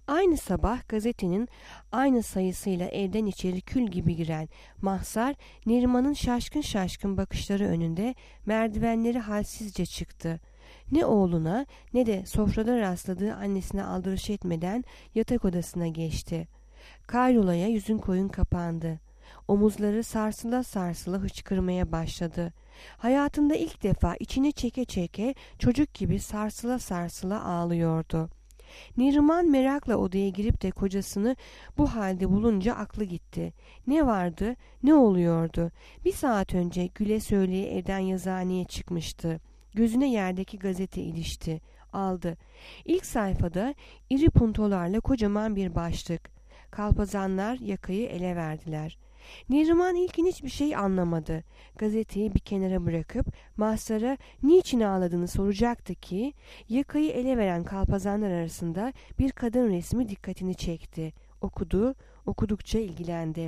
Aynı sabah gazetenin aynı sayısıyla evden içeri kül gibi giren Mahsar, Neriman'ın şaşkın şaşkın bakışları önünde merdivenleri halsizce çıktı. Ne oğluna ne de sofrada rastladığı annesine aldırış etmeden yatak odasına geçti. Kayrola'ya yüzün koyun kapandı. Omuzları sarsıla sarsıla hıçkırmaya başladı. Hayatında ilk defa içini çeke çeke çocuk gibi sarsıla sarsıla ağlıyordu. Neriman merakla odaya girip de kocasını bu halde bulunca aklı gitti. Ne vardı, ne oluyordu? Bir saat önce güle söyleye evden yazıhaneye çıkmıştı. Gözüne yerdeki gazete ilişti. Aldı. İlk sayfada iri puntolarla kocaman bir başlık. Kalpazanlar yakayı ele verdiler. Neriman ilkin hiçbir şey anlamadı. Gazeteyi bir kenara bırakıp Mahsar'a niçin ağladığını soracaktı ki yakayı ele veren kalpazanlar arasında bir kadın resmi dikkatini çekti. Okudu, okudukça ilgilendi.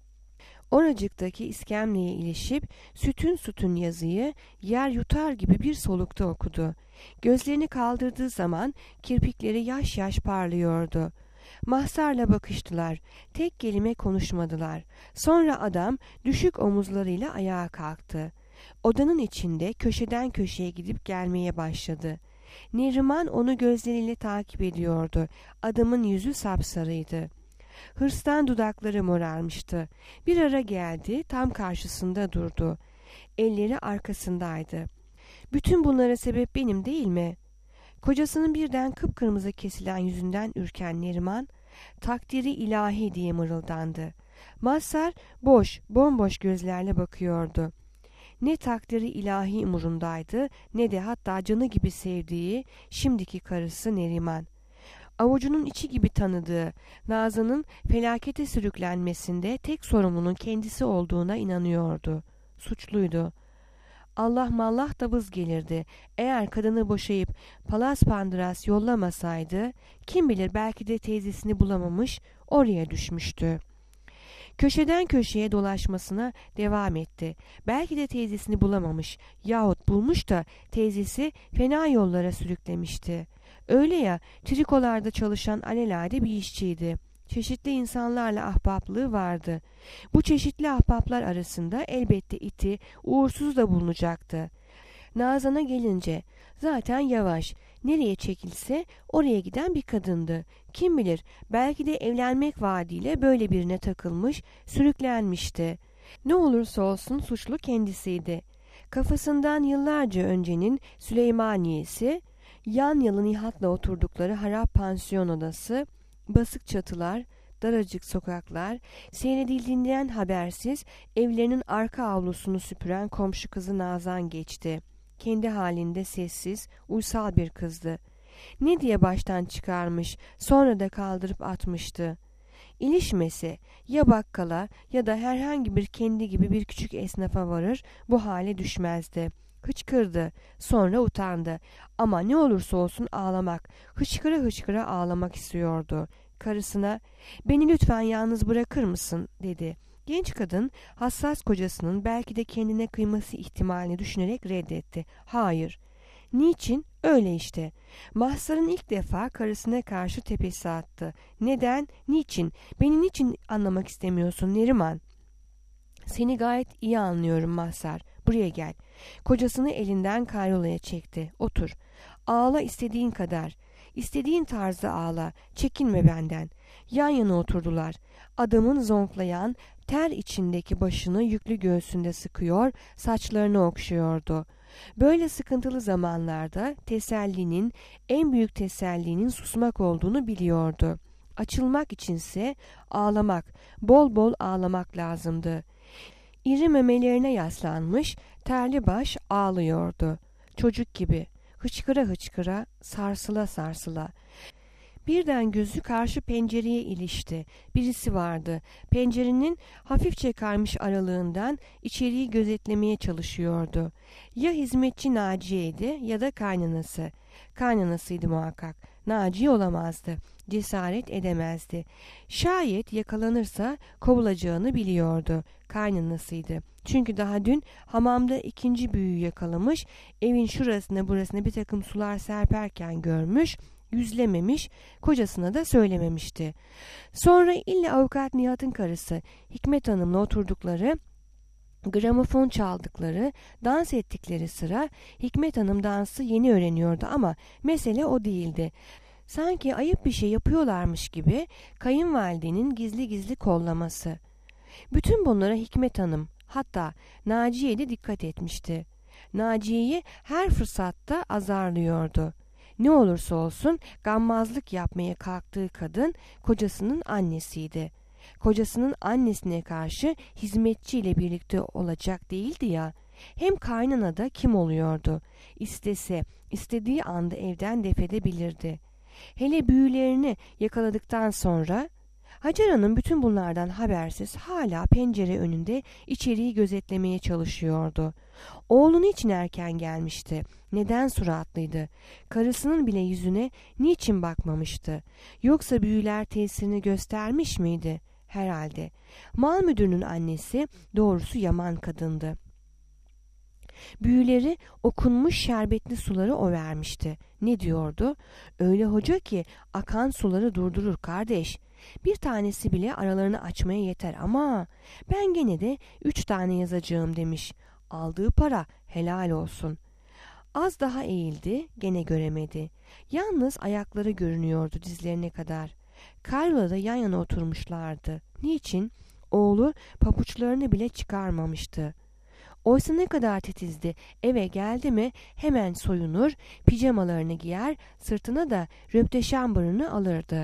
Oracıktaki iskemleye ilişip sütün sütün yazıyı yer yutar gibi bir solukta okudu. Gözlerini kaldırdığı zaman kirpikleri yaş yaş parlıyordu. Mahsar'la bakıştılar. Tek kelime konuşmadılar. Sonra adam düşük omuzlarıyla ayağa kalktı. Odanın içinde köşeden köşeye gidip gelmeye başladı. Neriman onu gözleriyle takip ediyordu. Adamın yüzü sapsarıydı. Hırstan dudakları morarmıştı. Bir ara geldi, tam karşısında durdu. Elleri arkasındaydı. Bütün bunlara sebep benim değil mi? Kocasının birden kıpkırmızı kesilen yüzünden ürken Neriman, takdiri ilahi diye mırıldandı. Mazhar bomboş gözlerle bakıyordu. Ne takdiri ilahi umurundaydı ne de hatta canı gibi sevdiği şimdiki karısı Neriman. Avucunun içi gibi tanıdığı Nazan'ın felakete sürüklenmesinde tek sorumlunun kendisi olduğuna inanıyordu. Suçluydu. Allah mallah da vız gelirdi. Eğer kadını boşayıp palas pandıras yollamasaydı, kim bilir belki de teyzesini bulamamış, oraya düşmüştü. Köşeden köşeye dolaşmasına devam etti. Belki de teyzesini bulamamış yahut bulmuş da teyzesi fena yollara sürüklemişti. Öyle ya, trikolarda çalışan alelade bir işçiydi. Çeşitli insanlarla ahbaplığı vardı. Bu çeşitli ahbaplar arasında elbette iti, uğursuz da bulunacaktı. Nazan'a gelince zaten yavaş, nereye çekilse oraya giden bir kadındı. Kim bilir belki de evlenmek vaadiyle böyle birine takılmış, sürüklenmişti. Ne olursa olsun suçlu kendisiydi. Kafasından yıllarca öncenin Süleymaniyesi, yan yalı Nihat'la oturdukları harap pansiyon odası, basık çatılar, daracık sokaklar, seyredildiğinden habersiz evlerinin arka avlusunu süpüren komşu kızı Nazan geçti. Kendi halinde sessiz, uysal bir kızdı. Ne diye baştan çıkarmış, sonra da kaldırıp atmıştı. İlişmesi ya bakkala ya da herhangi bir kendi gibi bir küçük esnafa varır, bu hale düşmezdi. Hıçkırdı, sonra utandı. Ama ne olursa olsun ağlamak, hıçkıra hıçkıra ağlamak istiyordu. Karısına, "Beni lütfen yalnız bırakır mısın?" dedi. Genç kadın hassas kocasının belki de kendine kıyması ihtimalini düşünerek reddetti. Hayır. Niçin? Öyle işte. Mahsar'ın ilk defa karısına karşı tepesi attı. Neden? Niçin? Beni niçin anlamak istemiyorsun Neriman? Seni gayet iyi anlıyorum Mahsar. Buraya gel. Kocasını elinden kayrolaya çekti. Otur. Ağla istediğin kadar. İstediğin tarzda ağla. Çekinme benden. Yan yana oturdular. Adamın zonklayan, ter içindeki başını yüklü göğsünde sıkıyor, saçlarını okşuyordu. Böyle sıkıntılı zamanlarda tesellinin, en büyük tesellinin susmak olduğunu biliyordu. Açılmak içinse ağlamak, bol bol ağlamak lazımdı. İri memelerine yaslanmış, terli baş ağlıyordu. Çocuk gibi, hıçkıra hıçkıra, sarsıla sarsıla. Birden gözü karşı pencereye ilişti. Birisi vardı. Pencerenin hafifçe kaymış aralığından içeriği gözetlemeye çalışıyordu. Ya hizmetçi Naciye'ydi ya da kaynanası. Kaynanasıydı muhakkak. Naciye olamazdı. Cesaret edemezdi. Şayet yakalanırsa kovulacağını biliyordu. Kaynanasıydı. Çünkü daha dün hamamda ikinci büyüğü yakalamış, evin şurasına burasına bir takım sular serperken görmüş, yüzlememiş, kocasına da söylememişti. Sonra illa avukat Nihat'ın karısı Hikmet Hanım'la oturdukları, gramofon çaldıkları, dans ettikleri sıra Hikmet Hanım dansı yeni öğreniyordu ama mesele o değildi. Sanki ayıp bir şey yapıyorlarmış gibi kayınvalidenin gizli gizli kollaması. Bütün bunlara Hikmet Hanım, hatta Naciye de dikkat etmişti. Naciye'yi her fırsatta azarlıyordu. Ne olursa olsun gammazlık yapmaya kalktığı kadın kocasının annesiydi. Kocasının annesine karşı hizmetçiyle birlikte olacak değildi ya. Hem kaynana da kim oluyordu? İstese, istediği anda evden defedebilirdi. Hele büyülerini yakaladıktan sonra Hacer Hanım bütün bunlardan habersiz hala pencere önünde içeriği gözetlemeye çalışıyordu. Oğlunu için erken gelmişti. Neden suratlıydı? Karısının bile yüzüne niçin bakmamıştı? Yoksa büyüler tesirini göstermiş miydi? Herhalde. Mal müdürünün annesi doğrusu yaman kadındı. Büyüleri okunmuş şerbetli suları o vermişti. Ne diyordu? Öyle hoca ki akan suları durdurur kardeş. Bir tanesi bile aralarını açmaya yeter ama ben gene de 3 tane yazacağım demiş. Aldığı para helal olsun. Az daha eğildi, gene göremedi. Yalnız ayakları görünüyordu dizlerine kadar. Karyola da yan yana oturmuşlardı. Niçin? Oğlu papuçlarını bile çıkarmamıştı. Oysa ne kadar titizdi. Eve geldi mi hemen soyunur, pijamalarını giyer, sırtına da röpteşambırını alırdı.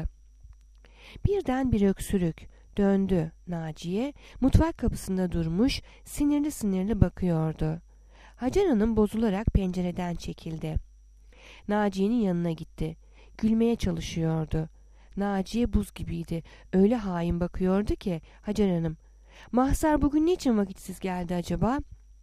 Birden bir öksürük. Döndü Naciye. Mutfak kapısında durmuş, sinirli sinirli bakıyordu. Hacer Hanım bozularak pencereden çekildi. Naciye'nin yanına gitti. Gülmeye çalışıyordu. Naciye buz gibiydi. Öyle hain bakıyordu ki Hacer Hanım. Mahsar bugün niçin vakitsiz geldi acaba?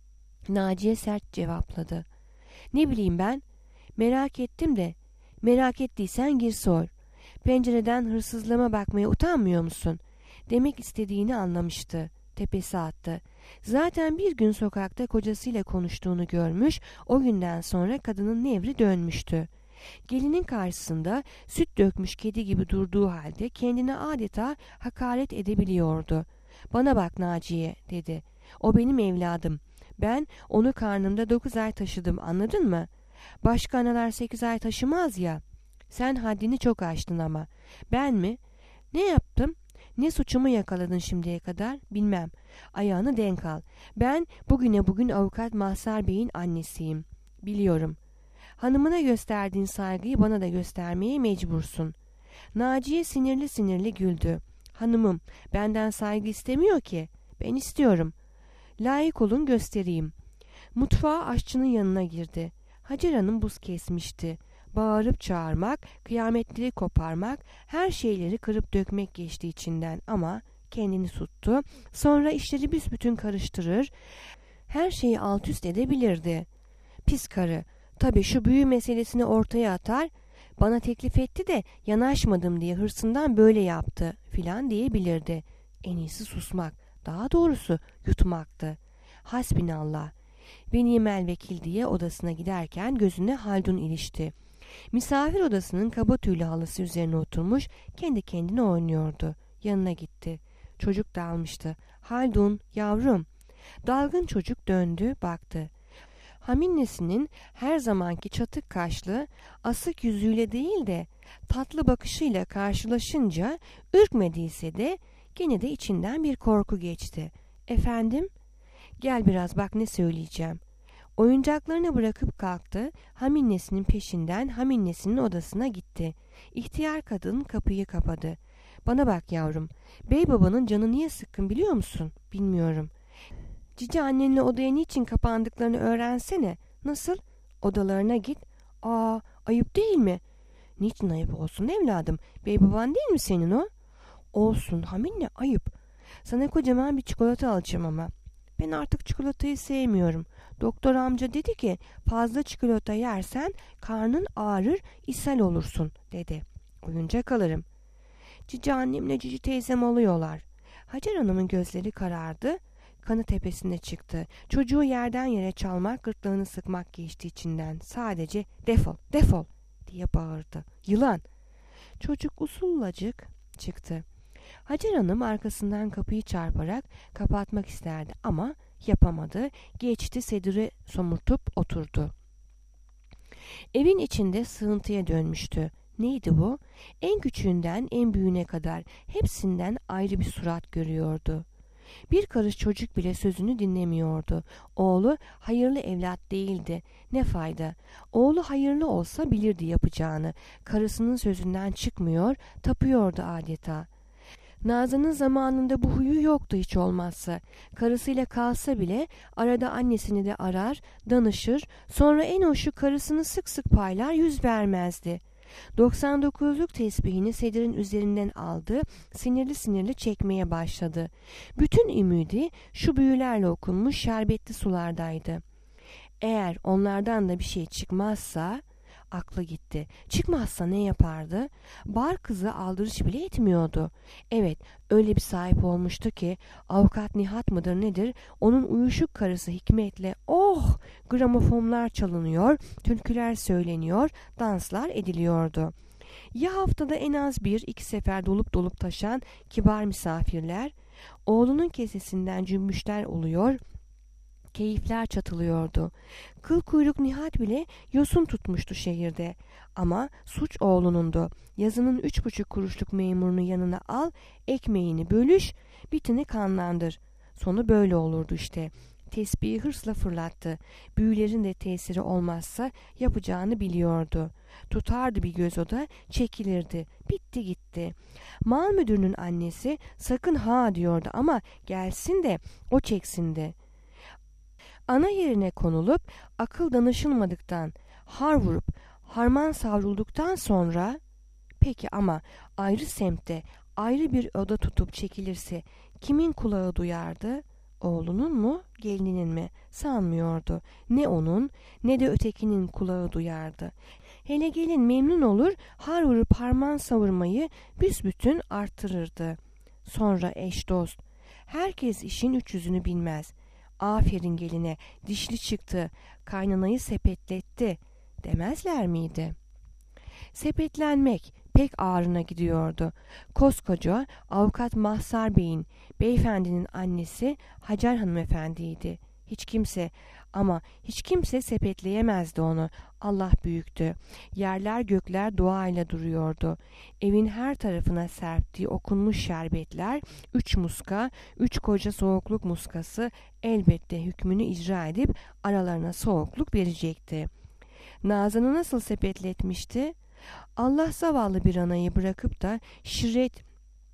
Naciye sert cevapladı. Ne bileyim ben? Merak ettim de. Merak ettiysen gir sor. Pencereden hırsızlığıma bakmaya utanmıyor musun? Demek istediğini anlamıştı. Tepesi attı. Zaten bir gün sokakta kocasıyla konuştuğunu görmüş, o günden sonra kadının nevri dönmüştü. Gelinin karşısında süt dökmüş kedi gibi durduğu halde kendine adeta hakaret edebiliyordu. Bana bak Naciye dedi. O benim evladım. Ben onu karnımda 9 ay taşıdım, anladın mı? Başka analar 8 ay taşımaz ya. Sen haddini çok aştın ama. Ben mi? Ne yaptım? Ne suçumu yakaladın şimdiye kadar? Bilmem. Ayağını denk al. Ben bugüne bugün avukat Mahsar Bey'in annesiyim. Biliyorum. Hanımına gösterdiğin saygıyı bana da göstermeye mecbursun. Naciye sinirli sinirli güldü. Hanımım benden saygı istemiyor ki. Ben istiyorum. Layık olun göstereyim. Mutfağa aşçının yanına girdi. Hacer Hanım buz kesmişti. Bağırıp çağırmak, kıyametleri koparmak, her şeyleri kırıp dökmek geçti içinden ama kendini tuttu. Sonra işleri büsbütün karıştırır, her şeyi alt üst edebilirdi. Pis karı, tabii şu büyü meselesini ortaya atar, bana teklif etti de yanaşmadım diye hırsından böyle yaptı filan diyebilirdi. En iyisi susmak, daha doğrusu yutmaktı. Hasbinallah. Benimel vekil diye odasına giderken gözüne Haldun ilişti. Misafir odasının kaba tüylü halısı üzerine oturmuş kendi kendine oynuyordu. Yanına gitti. Çocuk dalmıştı. Haldun yavrum. Dalgın çocuk döndü baktı. Haminnesinin her zamanki çatık kaşlı asık yüzüyle değil de tatlı bakışıyla karşılaşınca ürkmediyse de gene de içinden bir korku geçti. Efendim? Gel biraz bak ne söyleyeceğim. Oyuncaklarını bırakıp kalktı, Haminnesinin peşinden Haminnesinin odasına gitti. İhtiyar kadın kapıyı kapadı. Bana bak yavrum, bey babanın canı niye sıkkın biliyor musun? Bilmiyorum. Cici annenle odaya niçin kapandıklarını öğrensene. Nasıl? Odalarına git. Aa, ayıp değil mi? Niçin ayıp olsun evladım? Bey baban değil mi senin o? Olsun Haminne, ayıp. Sana kocaman bir çikolata alacağım ama. Ben artık çikolatayı sevmiyorum. Doktor amca dedi ki fazla çikolata yersen karnın ağrır, ishal olursun dedi. Oyuncak alırım. Cici annemle cici teyzem alıyorlar. Hacer Hanım'ın gözleri karardı. Kanı tepesine çıktı. Çocuğu yerden yere çalmak, gırtlağını sıkmak geçti içinden. Sadece defol, defol diye bağırdı. Yılan! Çocuk usullacık çıktı. Hacer Hanım arkasından kapıyı çarparak kapatmak isterdi ama yapamadı. Geçti, sedire somurtup oturdu. Evin içinde sığıntıya dönmüştü. Neydi bu? En küçüğünden en büyüğüne kadar hepsinden ayrı bir surat görüyordu. Bir karış çocuk bile sözünü dinlemiyordu. Oğlu hayırlı evlat değildi. Ne fayda? Oğlu hayırlı olsa bilirdi yapacağını. Karısının sözünden çıkmıyor, tapıyordu adeta. Nazan'ın zamanında bu huyu yoktu hiç olmazsa. Karısıyla kalsa bile arada annesini de arar, danışır, sonra en hoşu karısını sık sık paylar, yüz vermezdi. 99'luk tesbihini sedirin üzerinden aldı, sinirli sinirli çekmeye başladı. Bütün ümidi şu büyülerle okunmuş şerbetli sulardaydı. Eğer onlardan da bir şey çıkmazsa... Aklı gitti. Çıkmazsa ne yapardı? Bar kızı aldırış bile etmiyordu. Evet, öyle bir sahip olmuştu ki avukat Nihat mıdır nedir? Onun uyuşuk karısı Hikmet'le gramofonlar çalınıyor, türküler söyleniyor, danslar ediliyordu. Ya haftada en az 1-2 sefer dolup taşan kibar misafirler, oğlunun kesesinden cümbüşler oluyor, keyifler çatılıyordu. Kıl kuyruk Nihat bile yosun tutmuştu şehirde. Ama suç oğlunundu. Yazının 3,5 kuruşluk memurunu yanına al, ekmeğini bölüş, bitini kanlandır. Sonu böyle olurdu işte. Tesbihi hırsla fırlattı. Büyülerin de tesiri olmazsa yapacağını biliyordu. Tutardı bir göz oda, çekilirdi. Bitti gitti. Mal müdürünün annesi sakın ha diyordu ama gelsin de o çeksin de. Ana yerine konulup akıl danışılmadıktan, har vurup harman savrulduktan sonra, peki ama ayrı semtte ayrı bir oda tutup çekilirse kimin kulağı duyardı? Oğlunun mu, gelininin mi? Sanmıyordu. Ne onun ne de ötekinin kulağı duyardı. Hele gelin memnun olur, har vurup harman savurmayı büsbütün artırırdı. Sonra eş dost. Herkes işin 300'ünü bilmez. Aferin geline, dişli çıktı, kaynanayı sepetletti demezler miydi? Sepetlenmek pek ağrına gidiyordu. Koskoca avukat Mahsar Bey'in, beyefendinin annesi Hacer hanımefendiydi. Hiç kimse sepetleyemezdi onu. Allah büyüktü. Yerler gökler duayla duruyordu. Evin her tarafına serptiği okunmuş şerbetler, 3 muska, 3 koca soğukluk muskası elbette hükmünü icra edip aralarına soğukluk verecekti. Nazan'ı nasıl sepetletmişti? Allah zavallı bir anayı bırakıp da şirret,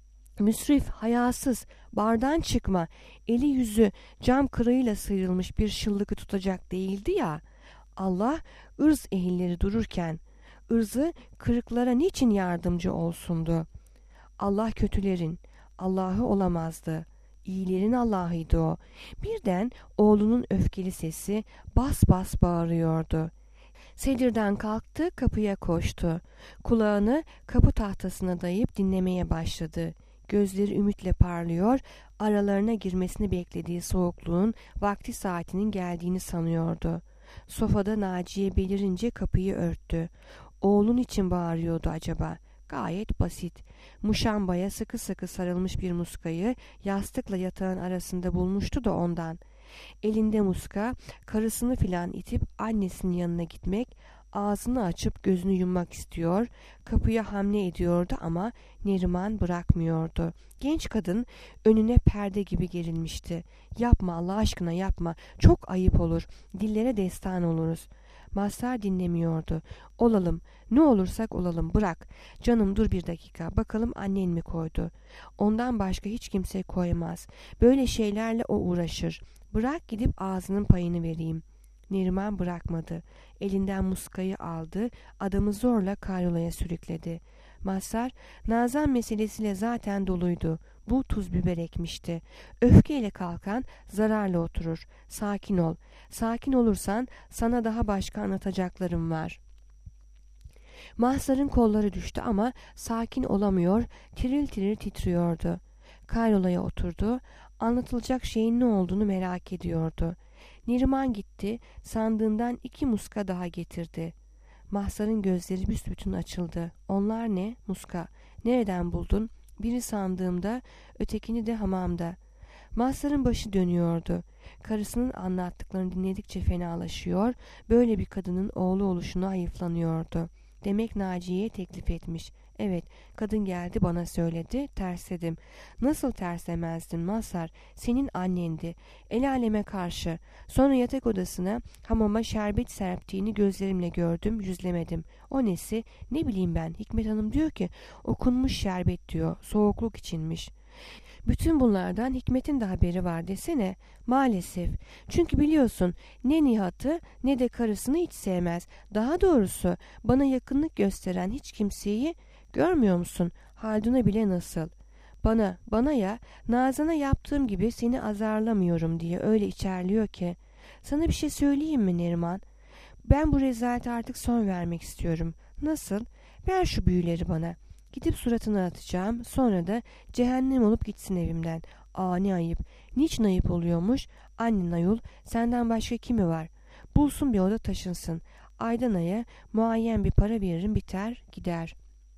müsrif, hayasız, bardan çıkma, eli yüzü cam kırığıyla sıyrılmış bir şıllıkı tutacak değildi ya. Allah ırz ehilleri dururken ırzı kırıklara niçin yardımcı olsundu? Allah kötülerin Allah'ı olamazdı. İyilerin Allah'ıydı o. Birden oğlunun öfkeli sesi bas bas bağırıyordu. Sedirden kalktı, kapıya koştu. Kulağını kapı tahtasına dayayıp dinlemeye başladı. Gözleri ümitle parlıyor, aralarına girmesini beklediği soğukluğun vakti saatinin geldiğini sanıyordu. Sofada Naciye belirince kapıyı örttü. Oğlun için bağırıyordu acaba? Gayet basit. Muşambaya sıkı sıkı sarılmış bir muskayı yastıkla yatağın arasında bulmuştu da ondan. Elinde muska, karısını filan itip annesinin yanına gitmek, ağzını açıp gözünü yummak istiyor, kapıya hamle ediyordu ama Neriman bırakmıyordu. Genç kadın önüne perde gibi gerilmişti. Yapma Allah aşkına yapma, çok ayıp olur, dillere destan oluruz. Mazhar dinlemiyordu. Olalım, ne olursak olalım, bırak. Canım dur bir dakika, bakalım annen mi koydu? Ondan başka hiç kimse koymaz. Böyle şeylerle o uğraşır. Bırak gidip ağzının payını vereyim. Neriman bırakmadı. Elinden muskayı aldı, adamı zorla karyolaya sürükledi. Mazhar, Nazan meselesiyle zaten doluydu. Bu tuz biber ekmişti. Öfkeyle kalkan zararla oturur. Sakin ol. Sakin olursan sana daha başka anlatacaklarım var. Mazhar'ın kolları düştü ama sakin olamıyor, tiril tiril titriyordu. Kayrolaya oturdu. Anlatılacak şeyin ne olduğunu merak ediyordu. Neriman gitti, sandığından 2 muska daha getirdi. Mahsar'ın gözleri büsbütün açıldı. Onlar ne? Muska. Nereden buldun? Biri sandığımda, ötekini de hamamda. Mahsar'ın başı dönüyordu. Karısının anlattıklarını dinledikçe fenalaşıyor, böyle bir kadının oğlu oluşuna hayıflanıyordu. Demek Naciye'ye teklif etmiş. Evet, kadın geldi bana söyledi, tersledim. Nasıl terslemezdin Mazhar? Senin annendi. El aleme karşı. Sonra yatak odasına, hamama şerbet serptiğini gözlerimle gördüm, yüzlemedim. O nesi? Ne bileyim ben. Hikmet Hanım diyor ki, okunmuş şerbet diyor, soğukluk içinmiş. Bütün bunlardan Hikmet'in de haberi var desene. Maalesef. Çünkü biliyorsun ne Nihat'ı ne de karısını hiç sevmez. Daha doğrusu bana yakınlık gösteren hiç kimseyi görmüyor musun? Haldun'a bile nasıl? Bana ya, Nazan'a yaptığım gibi seni azarlamıyorum diye öyle içerliyor ki. Sana bir şey söyleyeyim mi Neriman? Ben bu rezalete artık son vermek istiyorum. Nasıl? Ver şu büyüleri bana. Gidip suratına atacağım. Sonra da cehennem olup gitsin evimden. Aa ne ayıp. Niçin ayıp oluyormuş? Annen ayol. Senden başka kimi var? Bulsun bir oda taşınsın. Aydan aya muayyen bir para veririm biter gider.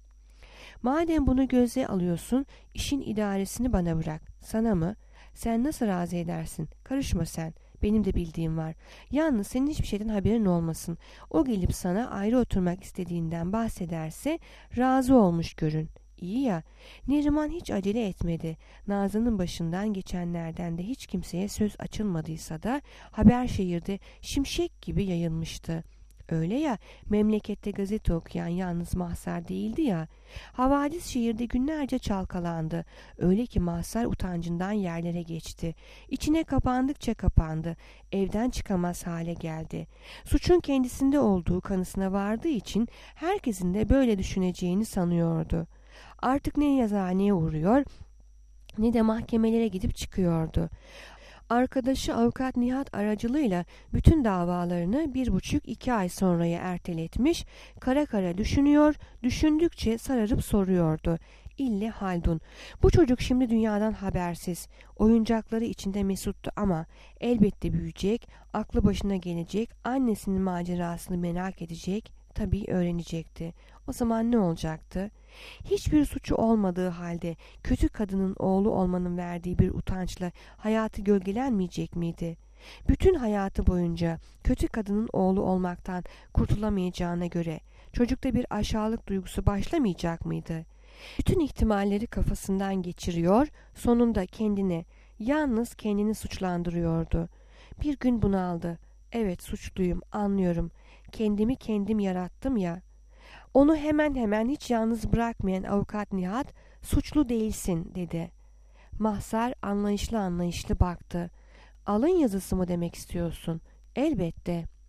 Madem bunu göze alıyorsun, işin idaresini bana bırak. Sana mı? Sen nasıl razı edersin? Karışma sen. Benim de bildiğim var. Yalnız senin hiçbir şeyden haberin olmasın. O gelip sana ayrı oturmak istediğinden bahsederse razı olmuş görün. İyi ya. Neriman hiç acele etmedi. Nazan'ın başından geçenlerden de hiç kimseye söz açılmadıysa da haber şehirde şimşek gibi yayılmıştı. Öyle ya, memlekette gazete okuyan yalnız Mahsar değildi ya. Havadis şehirde günlerce çalkalandı. Öyle ki Mahsar utancından yerlere geçti. İçine kapandıkça kapandı. Evden çıkamaz hale geldi. Suçun kendisinde olduğu kanısına vardığı için herkesin de böyle düşüneceğini sanıyordu. Artık ne yazıhaneye uğruyor ne de mahkemelere gidip çıkıyordu. Arkadaşı avukat Nihat aracılığıyla bütün davalarını 1,5-2 ay sonraya erteletmiş, kara kara düşünüyor, düşündükçe sararıp soruyordu. İlle Haldun. Bu çocuk şimdi dünyadan habersiz. Oyuncakları içinde mesuttu ama elbette büyüyecek, aklı başına gelecek, annesinin macerasını merak edecek, tabii öğrenecekti. O zaman ne olacaktı? Hiçbir suçu olmadığı halde kötü kadının oğlu olmanın verdiği bir utançla hayatı gölgelenmeyecek miydi? Bütün hayatı boyunca kötü kadının oğlu olmaktan kurtulamayacağına göre çocukta bir aşağılık duygusu başlamayacak mıydı? Bütün ihtimalleri kafasından geçiriyor, sonunda yalnız kendini suçlandırıyordu. Bir gün bunaldı. Evet suçluyum, anlıyorum. Kendimi kendim yarattım ya. Onu hemen hemen hiç yalnız bırakmayan avukat Nihat, suçlu değilsin dedi. Mahsar anlayışlı baktı. Alın yazısı mı demek istiyorsun? Elbette.